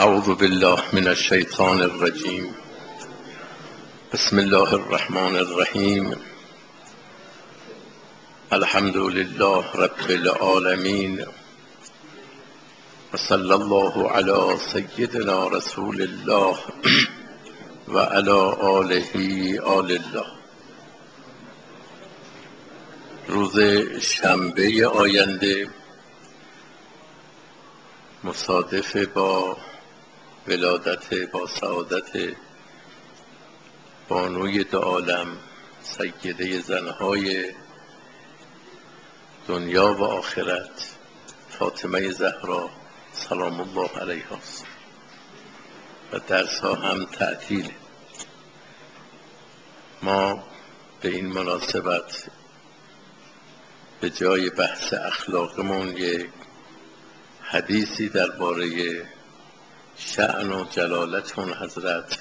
اعوذ بالله من الشیطان الرجیم. بسم الله الرحمن الرحیم. الحمد لله رب العالمین و صلی الله علی سیدنا رسول الله و علی آله آل الله. روز شنبه آینده مصادف با ولادت با سعادت بانوی دو عالم، سیده زنهای دنیا و آخرت، فاطمه زهرا سلام الله علیها است و درس‌ها هم تعطیل. ما به این مناسبت به جای بحث اخلاقمون یک حدیثی درباره شأن و جلالت اون حضرت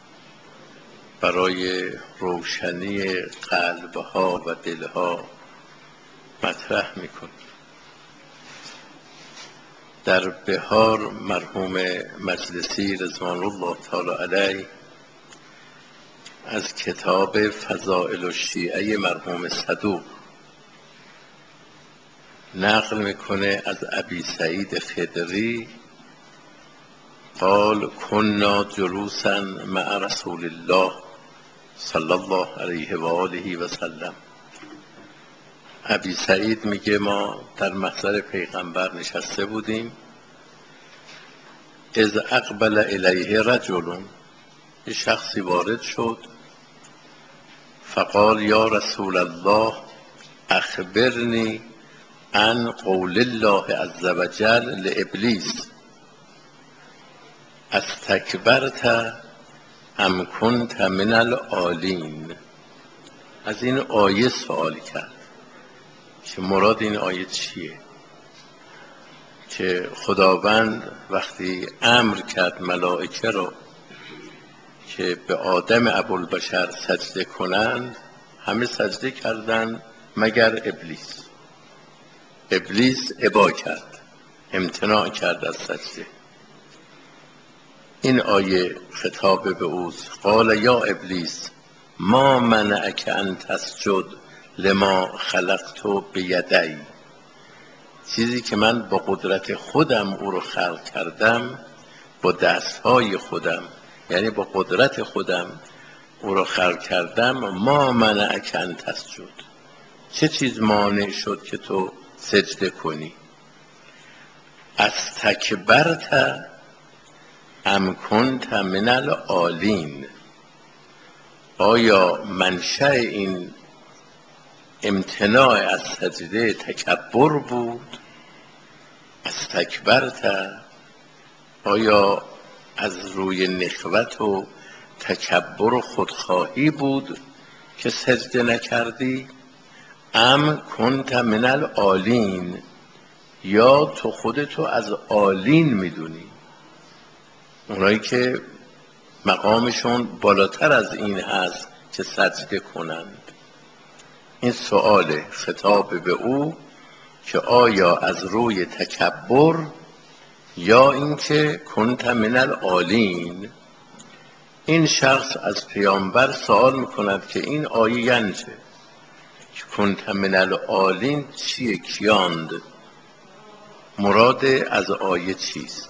برای روشنی قلبها و دلها مطرح میکنیم. در بهار مرحوم مجلسی رضوان الله تعالی علیه از کتاب فضائل الشیعه مرحوم صدوق نقل میکنه از ابی سعید خدری قال كنا جلوسا مع رسول الله صلی الله علیه و آله و سلم. ابی سعید میگه ما در محضر پیغمبر نشسته بودیم. اذ اقبل الیه رجل، یه شخصی وارد شد. فقال یا رسول الله اخبرنی عن قول الله عز وجل لابلیس استکبرت ام کنت من العالین. از این آیه سوال کرد که مراد این آیه چیه، که خداوند وقتی امر کرد ملائکه را که به آدم ابوالبشر سجده کنند، همه سجده کردند مگر ابلیس. ابلیس ابا کرد، امتناع کرد از سجده. این آیه خطاب به اوست. قال یا ابلیس ما منعک ان تسجد لما خلقت بیدی. چیزی که من با قدرت خودم او رو خلق کردم، با دستهای خودم، یعنی با قدرت خودم او رو خلق کردم. ما منعک ان تسجد، چه چیز مانع شد که تو سجده کنی؟ استکبرت ام کنت من العالین. آیا منشأ این امتناع از سجده تکبر بود؟ استکبرت، آیا از روی نخوت و تکبر و خودخواهی بود که سجده نکردی؟ ام کنت من العالین، یا تو خودتو از عالین میدونی، اونایی که مقامشون بالاتر از این هست که سجده کنند. این سؤال خطاب به او که آیا از روی تکبر یا اینکه کنت من العالین. این شخص از پیامبر سوال میکند که این آیه یعنی چه؟ که کنت من العالین چیه؟ کیاند؟ مراد از آیه چیست؟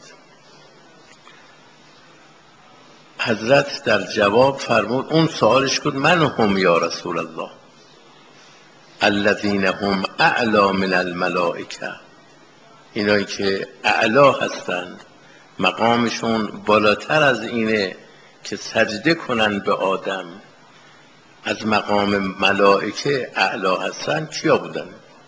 حضرت در جواب فرمود، اون سوالش کن من هم یا رسول الله الذین هم اعلی من الملائکه. اینایی که اعلا هستند، مقامشون بالاتر از اینه که سجده کنن به آدم، از مقام ملائکه اعلا هستند. کیا بودن؟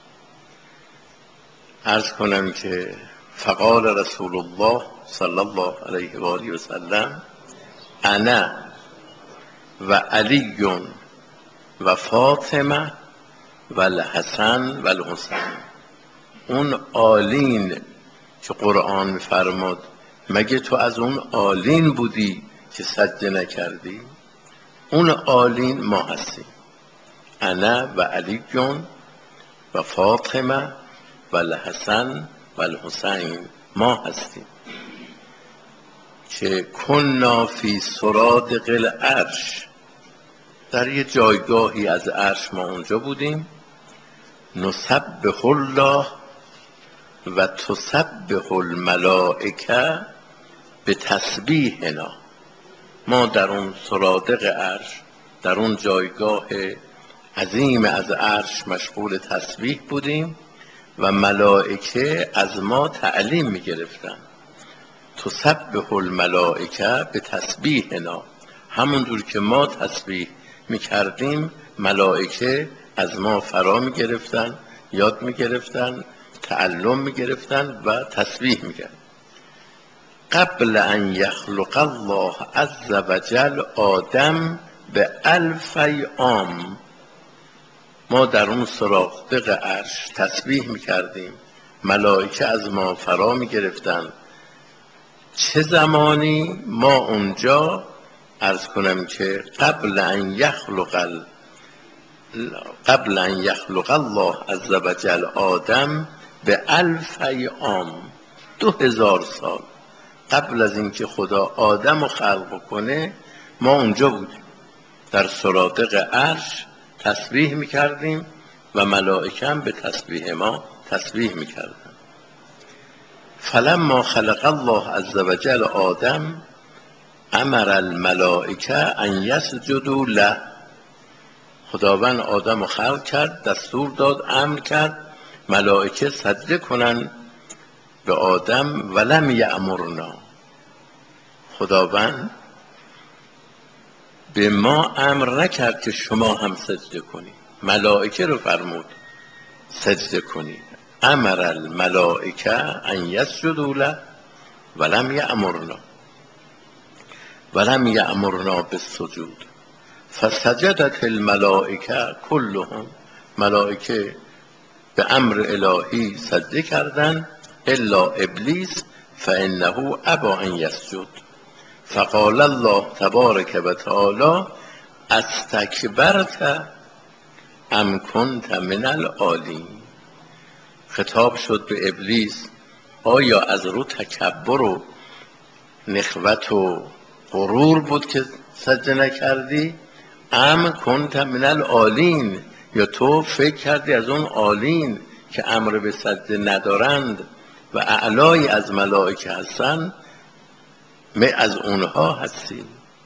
عرض کنم که فقال رسول الله صلی الله علیه و آله و سلم انا و علی و فاطمه و الحسن و الحسین. اون آلین که قرآن می‌فرماد مگه تو از اون آلین بودی که سجده نکردی؟ اون آلین ما هستیم. انا و علی و فاطمه و الحسن و الحسین ما هستیم. که کنا فی سرادق العرش، در یه جایگاهی از عرش ما اونجا بودیم، نسبح الله و تسبح الملائکه به تسبیحنا. ما در اون سرادق عرش، در اون جایگاه عظیم از عرش مشغول تسبیح بودیم و ملائکه از ما تعلیم می گرفتن. تسبح الملائکه به تسبیحنا، همونجور که ما تسبیح می کردیم ملائکه از ما فرا می گرفتن، یاد می گرفتن، تعلم می گرفتن و تسبیح می کردن. قبل ان یخلق الله عز وجل آدم به 1000 عام، ما در اون سرادق عرش تسبیح میکردیم، ملائکه از ما فرا میگرفتن. چه زمانی؟ ما اونجا عرض کنم که قبل ان یخلق الله عز وجل آدم به 1000 عام، 2000 سال قبل از اینکه خدا آدم رو خلق کنه ما اونجا بودیم، در سرادق عرش تسبیح میکردیم و ملائکه هم به تسبیح ما تسبیح میکردن. فلما خلق الله عز وجل آدم امر الملائکه ان یسجدوا له، خداوند آدم رو خلق کرد، دستور داد، امر کرد ملائکه سجده کنن به آدم. ولم یأمرنا، خداوند به ما امر نکرد که شما هم سجده کنید، ملائکه رو فرمود سجده کنید. امر الملائکه ان یسجدوا له ولم یأمرنا بالسجود فسجدت الملائکه كلهم، ملائکه به امر الهی سجده کردند الا ابلیس فانه ابى ان یسجد. فقال الله تبارک و تعالی استکبرت ام کنت من العالین. خطاب شد به ابلیس، آیا از رو تکبر و نخوت و غرور بود که سجده نکردی؟ ام کنت من العالین، یا تو فکر کردی از اون عالین که امر به سجده ندارند و اعلای از ملائکه هستند، از اونها هستی؟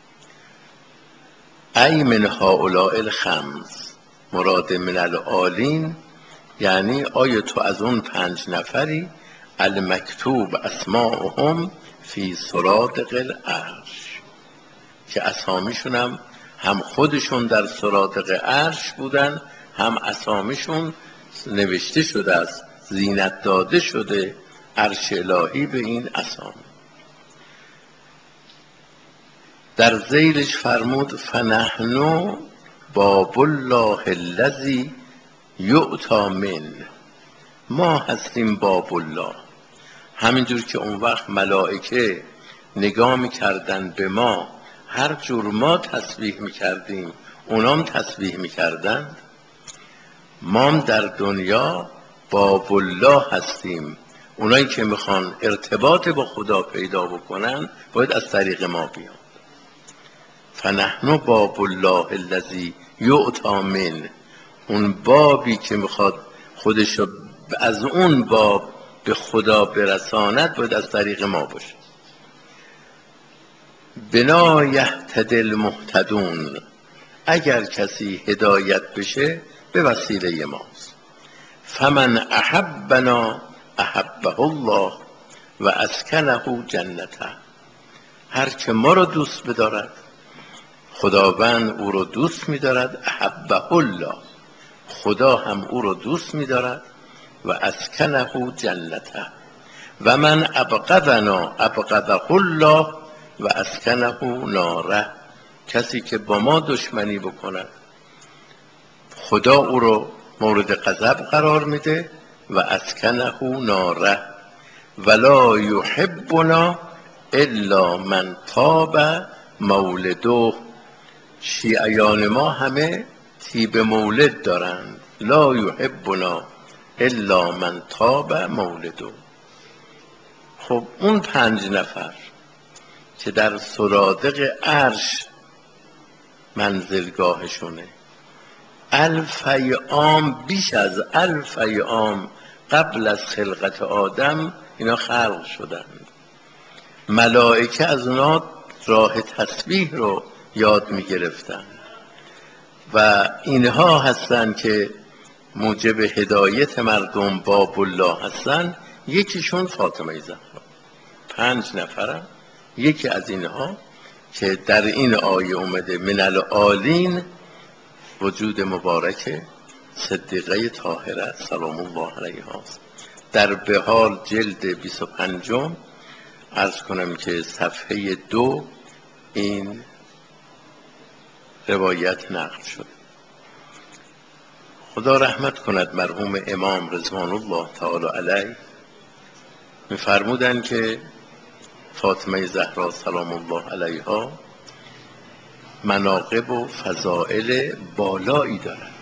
ای من هؤلاء الخمس، مراد من العالین یعنی آیا تو از اون 5 نفری المکتوب اسماءهم فی سرادق العرش، که اسامیشون هم خودشون در سرادق عرش بودن، هم اسامیشون نوشته شده است، زینت داده شده عرش الهی به این اسامی. در ذیلش فرمود فنحن باب الله الذی یؤتی من، ما هستیم باب الله. همینجور که اون وقت ملائکه نگاه میکردن به ما، هر جور ما تسبیح میکردیم اونام تسبیح میکردن، ما هم در دنیا باب الله هستیم. اونایی که میخوان ارتباط با خدا پیدا بکنن باید از طریق ما بیان. فنحن باب الله الذی یؤتی من، اون بابی که میخواد خودشو از اون باب به خدا برساند باید از طریق ما باشه. بنا یهتدی المهتدون، اگر کسی هدایت بشه به وسیله ماست. فمن احبنا احبه الله و اسکنه جنته، هر که ما رو دوست بدارد خداوند او رو دوست می‌دارد، احبه الله، خدا هم او رو دوست می‌دارد، و اسکنه جنته. و من ابغضنا ابغضه الله و اسکنه ناره، کسی که با ما دشمنی بکند خدا او رو مورد غضب قرار میده و اسکنه ناره. ولا یحبنا الا من طاب مولده، شیعیان ما همه طیب مولد دارند. لا یحبنا الا من طاب مولده. خب اون 5 نفر که در سرادق عرش منزلگاهشونه. الف عام، بیش از الف عام قبل از خلقت آدم اینا خلق شدند. ملائکه از اونا راه تسبیح رو یاد می گرفتن و اینها هستن که موجب هدایت مردم باب الله هستن. یکیشون فاطمه زهرا. 5 نفرم. یکی از اینها که در این آیه اومده من العالین وجود مبارک صدیقه طاهره سلام الله علیها. در بهار جلد 25 عرض کنم که صفحه 2 این روایت نقل شد. خدا رحمت کند مرحوم امام رضوان الله تعالی علیه می‌فرمودند که فاطمه زهرا سلام الله علیها مناقب و فضائل بالایی دارد،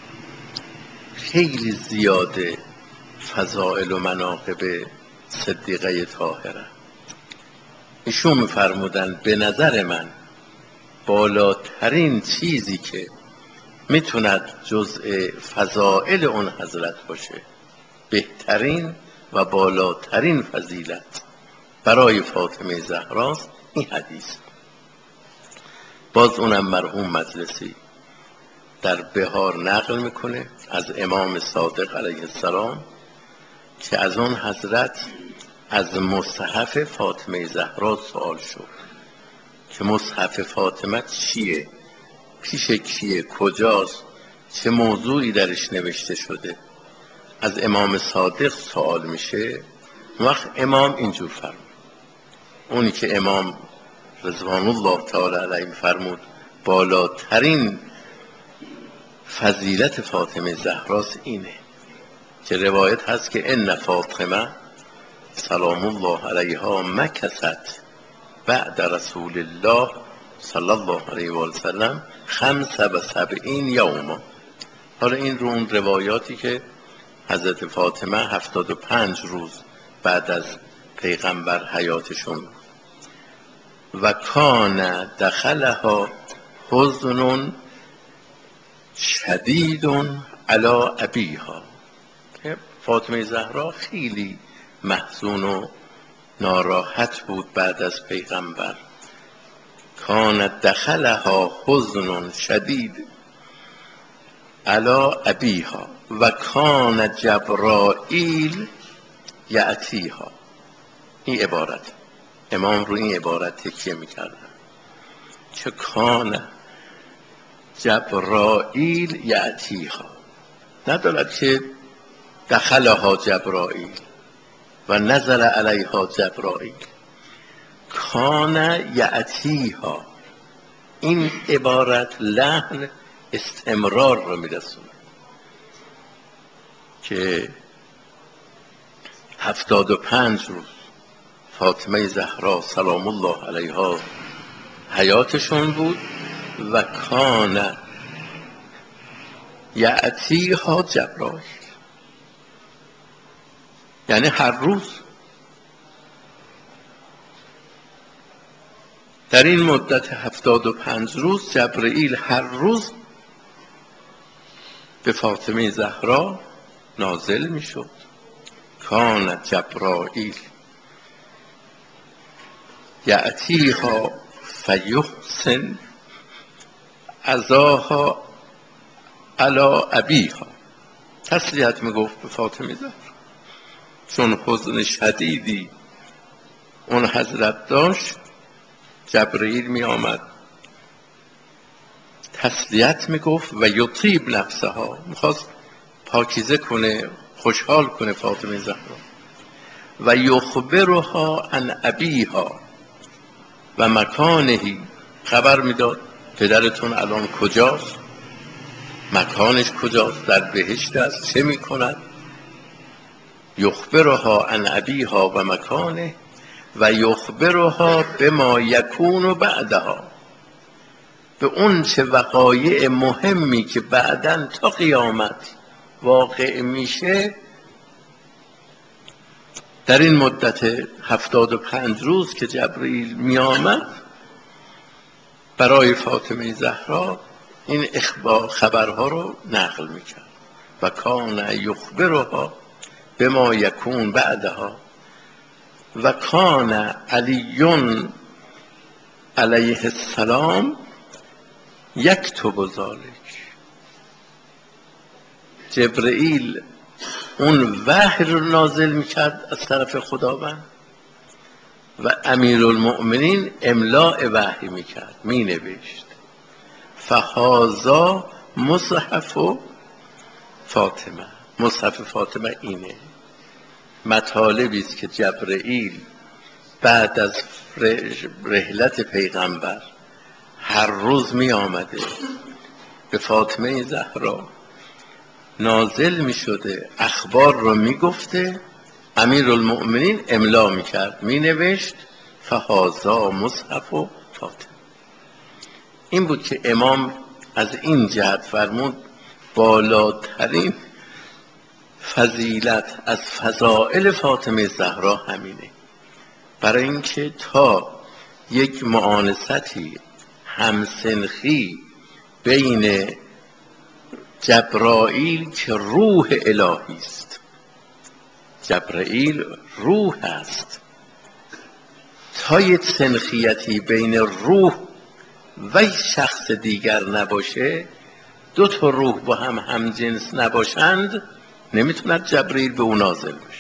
خیلی زیاده فضائل و مناقب صدیقه طاهره. ایشون می‌فرمودند به نظر من بالاترین چیزی که میتوند جزء فضائل اون حضرت باشه، بهترین و بالاترین فضیلت برای فاطمه زهراست این حدیث. باز اونم مرحوم مجلسی در بهار نقل میکنه از امام صادق علیه السلام که از اون حضرت از مصحف فاطمه زهرا سوال شد که مصحف فاطمه چیه، پیش کیه، کجاست، چه موضوعی درش نوشته شده. از امام صادق سوال میشه. وقت امام اینجور فرمود، اونی که امام رضوان الله تعالی علیه فرمود بالاترین فضیلت فاطمه زهراست اینه که روایت هست که ان فاطمه سلام الله علیها مکثت بعد رسول الله صلی الله علیه و سلم 75 یوما. حالا این رو اون روایاتی که حضرت فاطمه 75 روز بعد از پیغمبر حیاتشون و کان دخلها حزن شدید علی ابیها. فاطمه زهرا خیلی محزون و ناراحت بود بعد از پیغمبر. کان دخلها حزن شدید علی ابیها و کان جبرائیل یأتیها. این عبارت امام رو این عبارت تکیه میکردن که کان جبرائیل یأتیها، ندارد که دخلها جبرائیل و نزل علیها جبرائیل. کان یأتیها، این عبارت لحن استمرار رو میرسونه که 75 روز فاطمه زهرا سلام الله علیها حیاتشون بود و کان یأتیها جبرائیل، یعنی هر روز در این مدت 75 روز جبرائیل هر روز به فاطمه زهرا نازل می شد. کان جبرائیل یأتیها فیحسن عزاها علی ابیها. تسلیت می گفت به فاطمه زهرا چون حزن شدیدی اون حضرت داشت. جبرئیل می آمد تسلیت می گفت و یطیب نفسها، میخواست پاکیزه کنه، خوشحال کنه فاطمه زهرا. و یخبرها عن ابیها و مکانهی، خبر میداد پدرتون الان کجاست، مکانش کجاست، در بهشت است، چه میکند. یخبرها عن ابیها و مکانه و یخبرها بما یکون بعدها، به اون چه وقایع مهمی که بعداً تا قیامت واقع میشه در این مدت 75 روز که جبرئیل می آمد برای فاطمه زهرا این خبرها رو نقل می کرد و کان یخبرها بما یکون بعدها و کان علی علیه السلام یکتب ذلک. جبرئیل اون وحی رو نازل میکرد از طرف خداوند و امیرالمؤمنین املاء وحی میکرد، مینوشت. فهذا مصحف فاطمه. مصحف فاطمه اینه، مطالبی است که جبرئیل بعد از رحلت پیغمبر هر روز می آمده به فاطمه زهرا نازل می شده، اخبار رو می گفته، امیرالمؤمنین املا می کرد، می نوشت فهذا مصحف فاطمه. این بود که امام از این جهت فرمود بالاترین فضیلت از فضائل فاطمه زهرا همینه، برای اینکه تا یک معانستی همسنخی بین جبرائیل که روح الهی است، جبرائیل روح است، تا یک سنخیتی بین روح و شخص دیگر نباشه، دو تا روح با هم همجنس نباشند، نمیتوند جبرئیل به اون نازل بشه.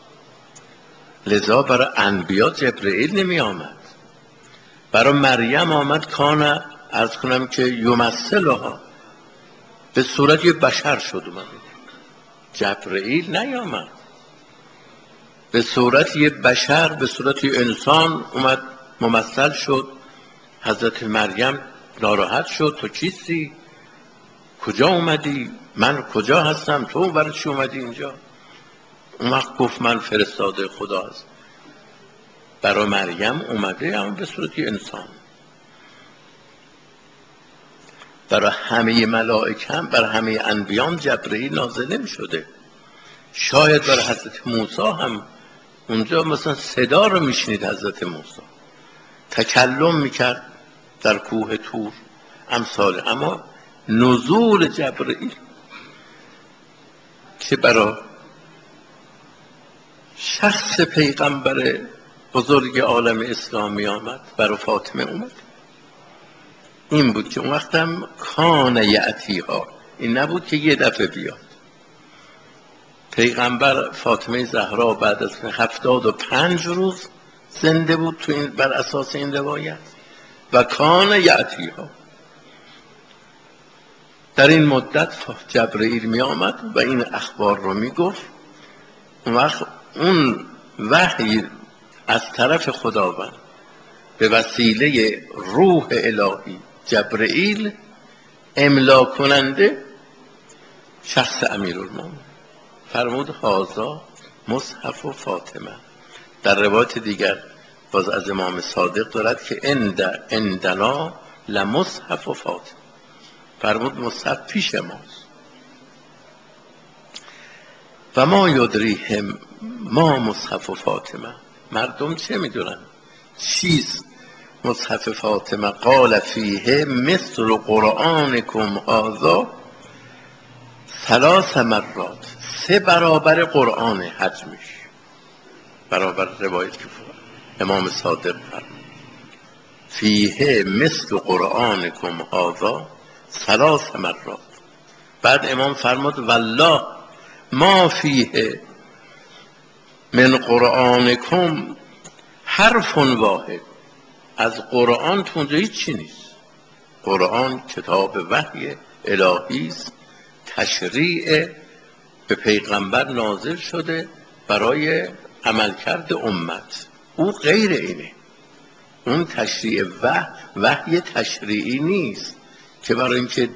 لذا برای انبیا جبرئیل نمی آمد، برای مریم آمد کان عرض کنم که یمثلها، به صورت یک بشر شد اومد، جبرئیل نیامد، به صورت یک بشر، به صورت یک انسان اومد ممثل شد. حضرت مریم ناراحت شد، تو کیستی؟ کجا اومدی؟ من کجا هستم؟ تو برای چی اومدی اینجا؟ اون وقت گفت من فرستاده خدا هستم. برای مریم اومده اما به صورت انسان. برای همه ملائکه هم، برای همه انبیان جبرئیل نازل نمی شده. شاید برای حضرت موسی هم اونجا مثلا صدا رو میشنید، حضرت موسی تکلم میکرد در کوه طور امثال، اما نزول جبرئیل که برای شخص پیغمبر بزرگ عالم اسلامی آمد، برای فاطمه اومد، این بود که اون وقت هم کان یعتیها، این نبود که یه دفعه بیاد. پیغمبر فاطمه زهرا بعد از 75 روز زنده بود تو این، بر اساس این روایت، و کان یعتیها. در این مدت جبرئیل می آمد و این اخبار رو می گفت. اون وقت اون وحی از طرف خداوند به وسیله روح الهی جبرئیل املا کننده شخص امیرالمومنین فرمود هذا مصحف و فاطمه. در روایت دیگر باز از امام صادق دارد که عندنا لمصحف و فاطمه، فرمود مصحف پیش ماست. و ما یدریهم ما مصحف و فاطمه، مردم چه میدونن چیست مصحف فاطمه؟ قال فیه مثل قرآنکم هذا 3 مرات، 3 برابر قرآن حجمش، برابر روایت که امام صادق فرمود فیه مثل قرآنکم هذا 3 مرات. بعد امام فرمود والله ما فیه من قرآنکم حرف واحد، از قرآن تو اونجا هیچی نیست. قرآن کتاب وحی الهی است، تشریع به پیغمبر نازل شده برای عملکرد امت، او غیر اینه. اون تشریع وحی تشریعی نیست که برای اینکه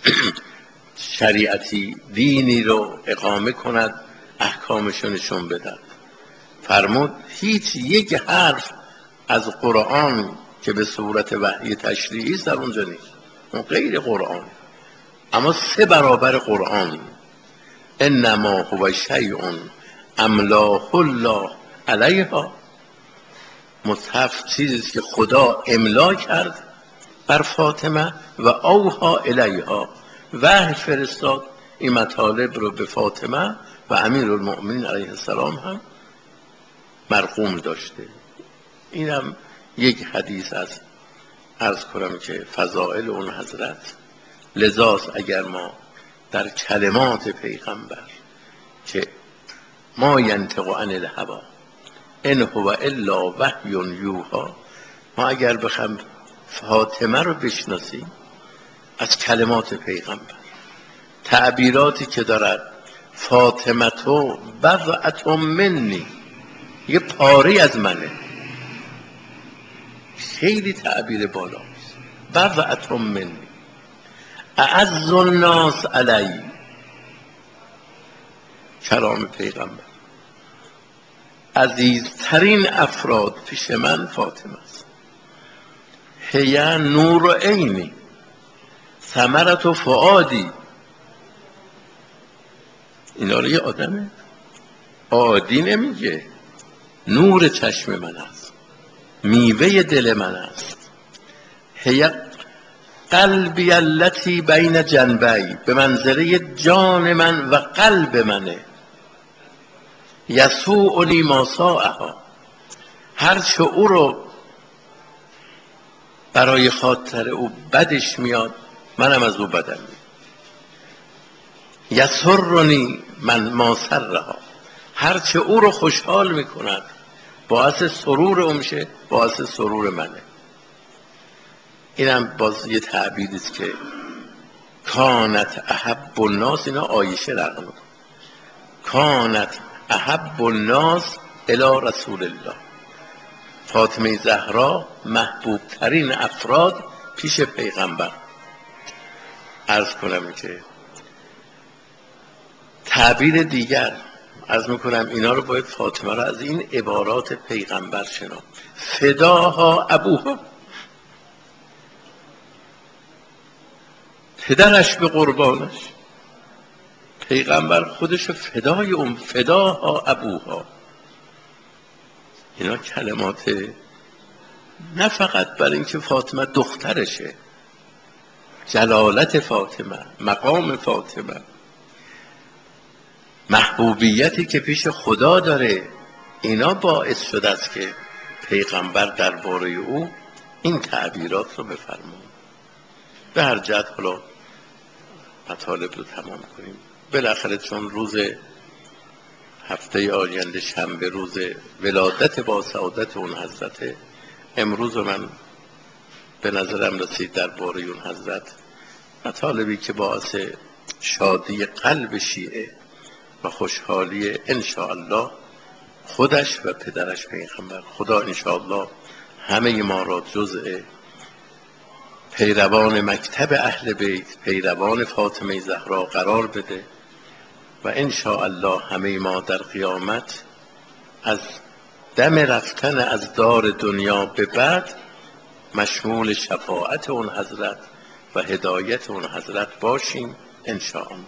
شریعتی دینی رو اقامه کند احکامش رو نشون بدهد. فرمود هیچ یک حرف از قرآن که به صورت وحی تشریعی است در اونجا نیست، اون غیر قرآن، اما 3 برابر قرآن. انما هو شیء املاه الله علیها. مصحف چیزی است که خدا املا کرد بر فاطمه و اوها الیها، وحی فرستاد این مطالب رو به فاطمه و امیرالمؤمنین علیه السلام هم مرقوم داشته. اینم یک حدیث است، عرض کنم که فضائل اون حضرت. لذاست اگر ما در کلمات پیغمبر که ما ینطق عن الهوی ان هو الا وحی یوحی، ما اگر بخوام فاطمه رو بشناسیم از کلمات پیغمبر، تعبیراتی که دارد، فاطمه تو بضعة منی، یه پاره از منه، خیلی تعبیر بالاست. بضعة منی اعز الناس علی، کلام پیغمبر، عزیزترین افراد پیش من فاطمه است. هی نور عینی ثمرة فؤادی، اینا رو یه آدم عادی نمیگه، نور چشم من است، میوه دل من است. هی قلبی التی بین جنبی، به منزله جان من و قلب منه. یسوعنی ما ساءها، هرچه او رو برای خاطر او بدش میاد منم از او بدم میاد. یسرنی من ما سرها، هرچه او رو خوشحال میکند باعث سرور او میشه، باعث سرور منه. اینم باز یه تعبیری است که کانت احب الناس، اینا عایشه رقم میکنه، کانت احب الناس الی رسول الله، فاطمه زهرا محبوب ترین افراد پیش پیغمبر. عرض کنم که تعبیر دیگر عرض میکنم اینا رو باید فاطمه رو از این عبارات پیغمبر شناخت. فداها ابوها، پدرش به قربانش، پیغمبر خودش فدای اون، فداها ابوها. اینا کلمات نه فقط برای اینکه فاطمه دخترشه، جلالت فاطمه، مقام فاطمه، محبوبیتی که پیش خدا داره، اینا باعث شده است که پیغمبر درباره او این تعبیرات رو بفرماید. به هر جهت حالا مطالب رو تمام کنیم. بالاخره چون روز هفته آینده شنبه روز ولادت با سعادت اون حضرت، امروز من به نظرم رسید درباره اون حضرت مطالبی که باعث شادی قلب شیعه و خوشحالی انشاءالله خودش و پدرش پیغمبر، خدا انشاءالله همه ما را جزء پیروان مکتب اهل بیت، پیروان فاطمه زهرا قرار بده و انشاءالله همه ما در قیامت از دم رفتن از دار دنیا به بعد مشمول شفاعت اون حضرت و هدایت اون حضرت باشیم انشاءالله.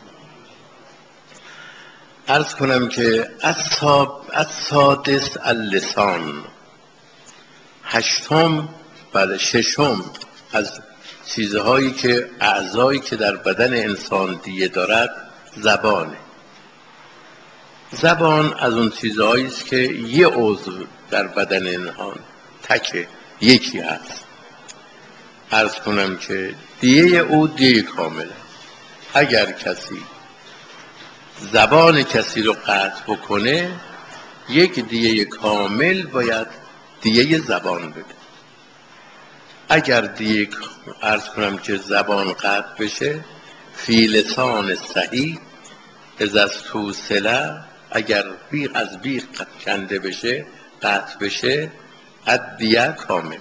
عرض کنم که السادس اللسان، هشتم بله ششم از چیزهایی که اعضایی که در بدن انسان دیه دارد زبانه. زبان از اون چیزهایی است که یه عضو در بدن انسان تکه یکی هست. عرض کنم که دیه او دیه کامله. اگر کسی زبان کسی رو قطع بکنه یک دیه کامل باید دیه زبان بده. اگر دیه عرض کنم که زبان قطع بشه، فی لسان صحیح اذا استوصله، اگر بیغ از بیغ کنده بشه، قطع بشه، الدیه کامل.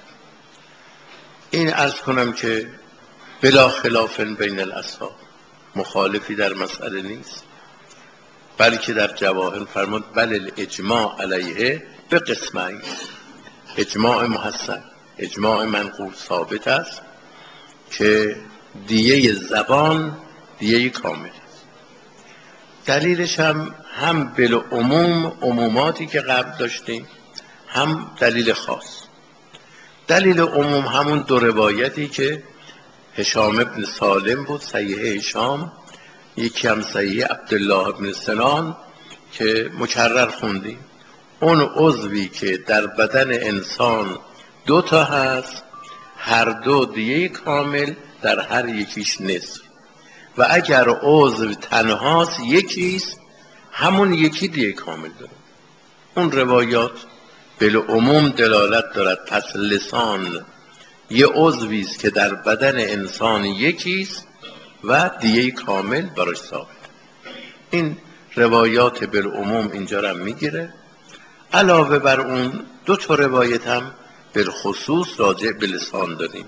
این عرض کنم که بلا خلاف بین الاصحاب، مخالفی در مسئله نیست، بلکه در جواهر فرمود بل الاجماع علیه به قسمین، اجماع محسن، اجماع منقول ثابت است که دیه زبان دیه کامل است. دلیلش هم بالعموم عموماتی که قبل داشتیم، هم دلیل خاص. دلیل عموم همون دو روایتی که هشام ابن سالم بود، صحیح هشام، یکی هم صحیح عبدالله ابن سنان که مکرر خوندیم. اون عضوی که در بدن انسان دو تا هست، هر دو دیه کامل، در هر یکیش نصف. و اگر عضو تنهاست یکیست، همون یکی دیه کامل داره. اون روایات بالعموم دلالت دارد. پس لسان یه عضویست که در بدن انسان یکیست و دیه کامل براش ثابت. این روایات بالعموم اینجا رو میگیره. علاوه بر اون دو تا روایت هم بالخصوص راجع به لسان داریم.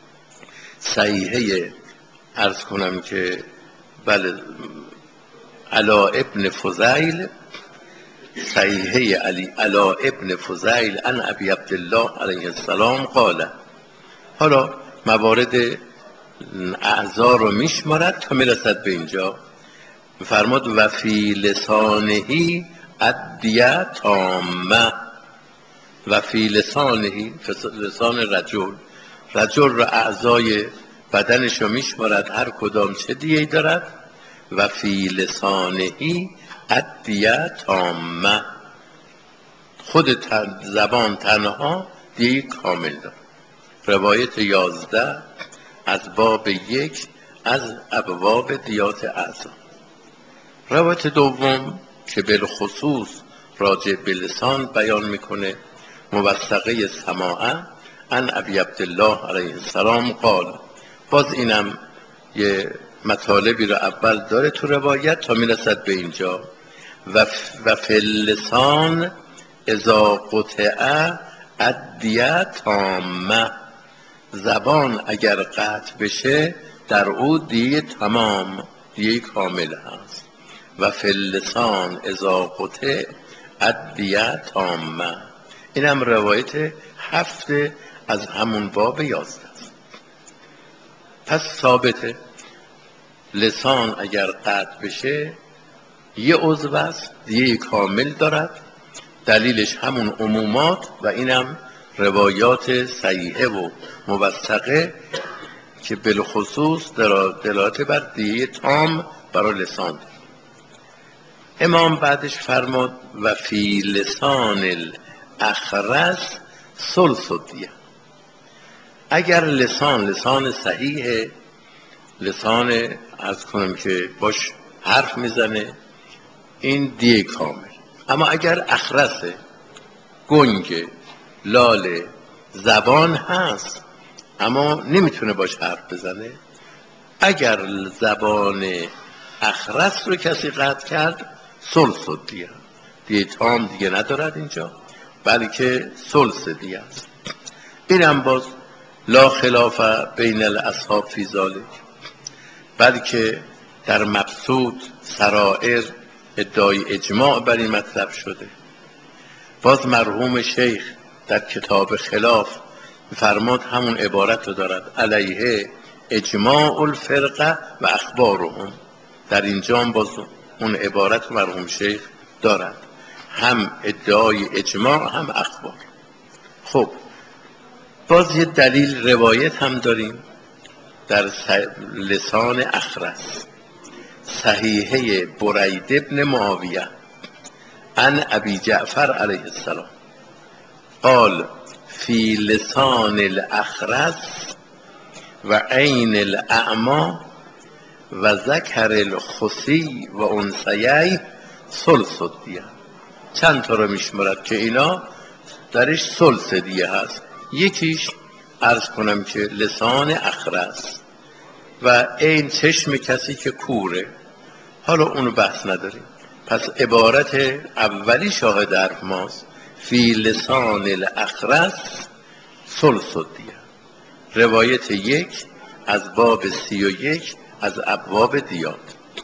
صحیحه عرض کنم که بله، علا ابن فضیل، صحیحه علا ابن فضیل عن ابی عبدالله علیه السلام قال. حالا موارد اعضا رو میشمارد تا میرسد به اینجا. فرمود و فی لسانهی ادیه تامه. و فی لسانهی، لسان رجل رو اعضای بدنش رو میشمارد هر کدام چه دیهی دارد. و فی لسانهی ادیه تامه، خود زبان تنها دیه کامل دارد. روایت 11 از باب 1 از ابواب دیات اعضا. روایت دوم که بالخصوص راجع به لسان بیان میکنه، موثقه سماعه عن ابی عبدالله علیه السلام قال. باز اینم یه مطالبی رو اول داره تو روایت تا میرسد به اینجا. و فی اللسان اذا قطع ادیه تامه. زبان اگر قطع بشه در او دیه تمام، دیه کامل هست. و فی اللسان اذا قطع ادیه تامه. این هم روایت 7 از همون باب 11 است. پس ثابته لسان اگر قطع بشه یه عضو است، دیه کامل دارد. دلیلش همون عمومات و اینم روایات صحیحه و موثقه که بالخصوص دلالت بر دیه تام برای لسان. امام بعدش فرمود و فی لسان الاخرس ثلث الدیه. اگر لسان صحیحه، لسان از کنم که باش حرف میزنه، این دیه کامل. اما اگر اخرسه، گنگ، لاله، زبان هست اما نمیتونه باش حرف بزنه، اگر زبان اخرس رو کسی قطع کرد ثلث الدیه، دیه تام دیگه ندارد اینجا، بلکه ثلث دیه است. اینم باز لا خلاف بین الاصحاب فی ذلک، بلکه در مبسوط سرائر ادعای اجماع بر این مطلب شده. باز مرحوم شیخ در کتاب خلاف فرمود همون عبارت رو دارد علیه اجماع الفرقه و اخبارهم. در اینجا باز اون عبارت مرحوم شیخ دارد، هم ادعای اجماع هم اخبار. خب باز یه دلیل روایت هم داریم در لسان اخرس، صحیحه برید ابن معاویه عن ابی جعفر علیه السلام قال فی لسان الاخرس و عین الاعمی و ذکر الخسی و انثیه ثلث الدیه. چند تا رو میشمارد که اینا درش ثلث دیه هست. یکیش عرض کنم که لسان اخرس و عین چشم کسی که کوره، حالا اونو بحث نداریم. پس عبارت اولی شاهد حرف ماست، فی لسان الاخرس ثلث الدیه. روایت 1 از باب 31 از ابواب دیات.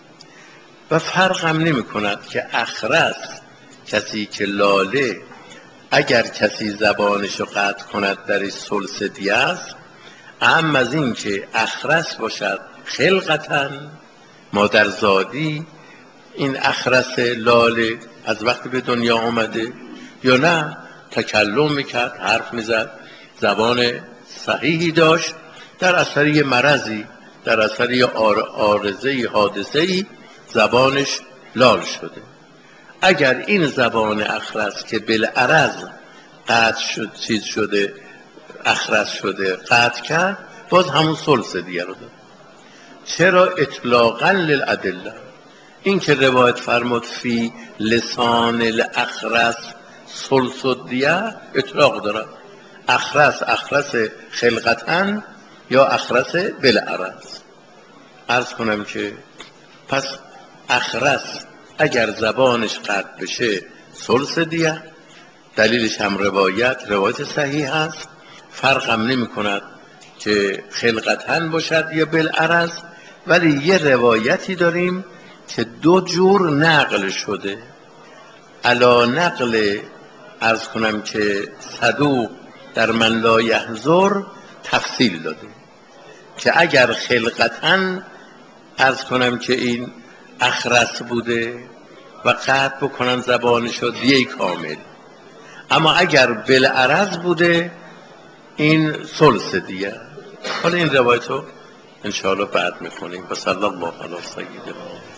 و فرق هم نمی کند که اخرس کسی که لاله، اگر کسی زبانشو قطع کند درش ثلث دیه است. اما از این که اخرس باشد خلقتن، مادرزادی، این اخرس لاله از وقتی به دنیا آمده یا نه تکلم میکرد، حرف میزد، زبان صحیحی داشت، در اثر یه مرضی، در اثر یه عارضه‌ای، حادثه‌ای زبانش لال شده. اگر این زبان اخرس که بالعرض قطع شد، چیز شده، اخرس شده، قطع کرد، باز همون ثلث دیگه رو داد. چرا؟ اطلاقا للادله. این که روایت فرمود فی لسان الاخرس ثلث الدیه اطلاق دارد. اخرس خلقتن یا اخرس بالعرض. عرض کنم که پس اخرس اگر زبانش قطع بشه ثلث دیه، دلیلش هم روایت صحیح هست، فرق هم نمی کند که خلقتن باشد یا بالعرض. ولی یه روایتی داریم که دو جور نقل شده، علا نقل عرض کنم که صدوق در من لا یحضر تفصیل داده که اگر خلقتن عرض کنم که این اخرس بوده و قطع بکنن زبانشو دیه کامل، اما اگر بالعرض بوده این ثلث دیه. حالا این روایتو انشاءالله بعد میخونیم. و صلی الله علی سیدنا